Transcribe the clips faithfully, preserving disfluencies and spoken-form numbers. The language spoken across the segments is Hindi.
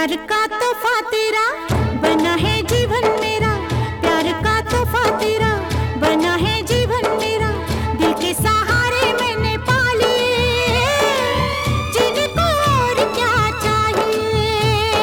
प्यार का तोहफा तेरा बना है जीवन मेरा, प्यार का तोहफा तेरा बना है जीवन मेरा। दिल के सहारे मैंने पा लिए, जिनको और क्या चाहिए।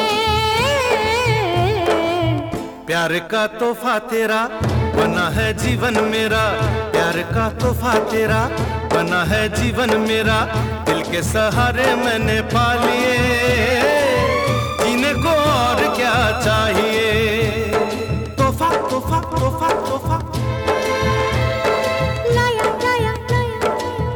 प्यार का तोहफा तेरा बना है जीवन मेरा, प्यार का तोहफा तेरा बना है जीवन मेरा। दिल के सहारे मैंने पा लिए, जिनको और क्या चाहिए। तोहफा तोहफा तोहफा तोहफा लाया लाया लाया।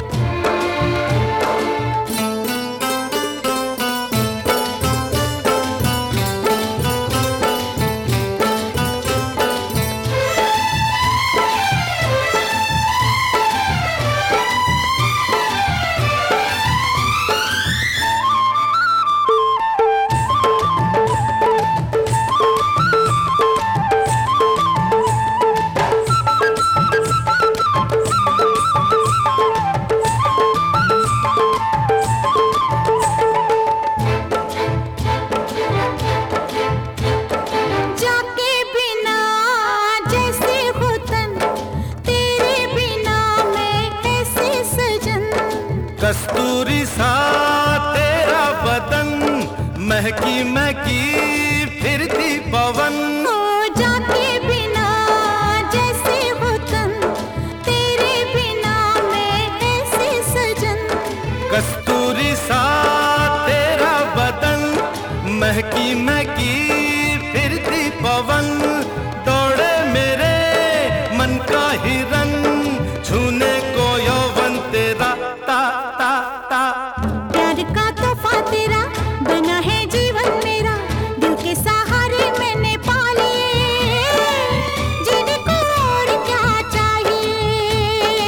कस्तूरी सा तेरा बदन, महकी महकी फिरती पवन। हो जाके बिना जैसे हो तन, तेरे बिना मैं ऐसे सजन। कस्तूरी सा तेरा बदन, महकी महकी फिरती पवन। दौड़े मेरे मन का हिरन, छूने को यौवन तेरा ता ता ता। प्यार का तोहफा तेरा बना है जीवन मेरा, दिल के सहारे मैंने पा लिए, जिनको और क्या चाहिए।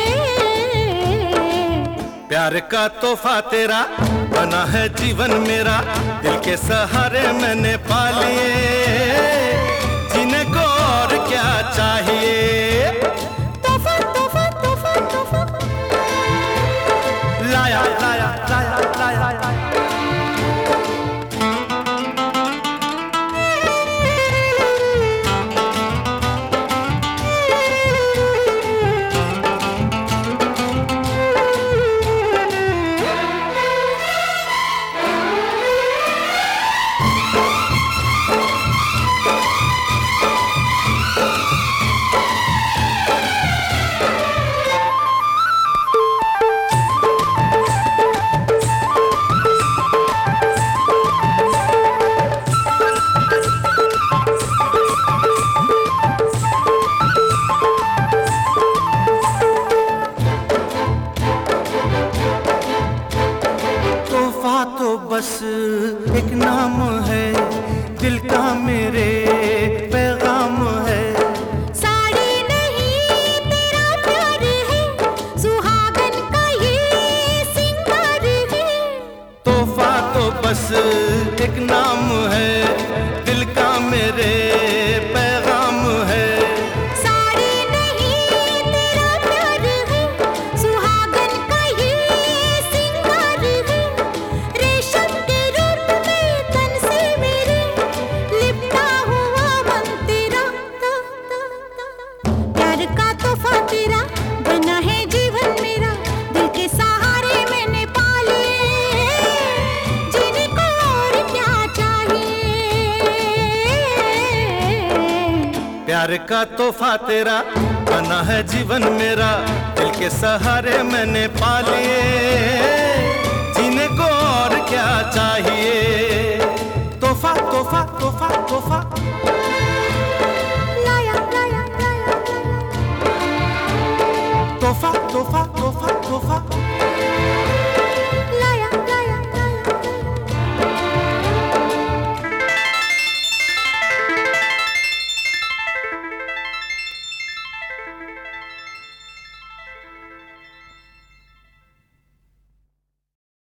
प्यार का तोहफा तेरा बना है जीवन मेरा, दिल के सहारे मैंने पा लिए, जिनको और क्या चाहिए। तोहफा तोहफा तोहफा तोहफा लाया लाया लाया लाया लाया। बस एक नाम है, दिल का मेरे पैगाम है। साड़ी नहीं तेरा प्यार है, सुहागन का ये सिंगार है। तोहफा तो बस एक नाम है, दिल का मेरे पैगाम है। साड़ी नहीं तेरा प्यार है, सुहागन का ये सिंगार है। रेशम के रूप में तन से मेरे लिपटा हुआ मन तेरा। प्यार का तोहफा तेरा बना है जीवन मेरा, दिल के सहारे मैंने पा लिए, जिनको और क्या चाहिए। प्यार का तोहफा तेरा बना है जीवन मेरा, दिल के सहारे मैंने पा लिए, जिनको और क्या चाहिए। तोहफा तोहफा तोहफा तोहफा लाया लाया लाया लाया। तोहफा तोहफा